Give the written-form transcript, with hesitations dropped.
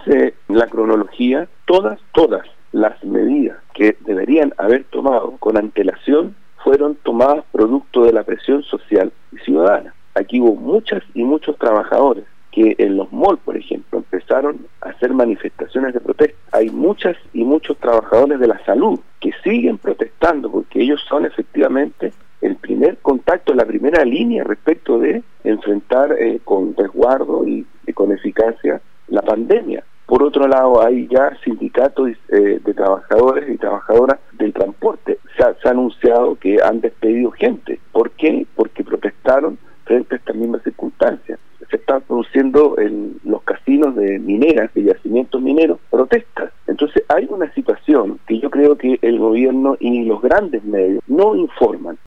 hace la cronología, todas las medidas que deberían haber tomado con antelación fueron tomadas producto de la presión social y ciudadana. Aquí hubo muchas y muchos trabajadores que en los malls, por ejemplo, empezaron a hacer manifestaciones de protesta. Hay muchas y muchos trabajadores de la salud que siguen protestando porque ellos son efectivamente el primer contacto, la primera línea respecto de enfrentar con resguardo y con eficacia la pandemia. Por otro lado, hay ya sindicatos de trabajadores y trabajadoras del transporte. Se ha anunciado que han despedido gente. ¿Por qué? Porque protestaron frente a estas mismas circunstancias. Se están produciendo en los casinos de mineras, de yacimientos mineros, protestas. Entonces hay una situación que yo creo que el gobierno y los grandes medios no informan.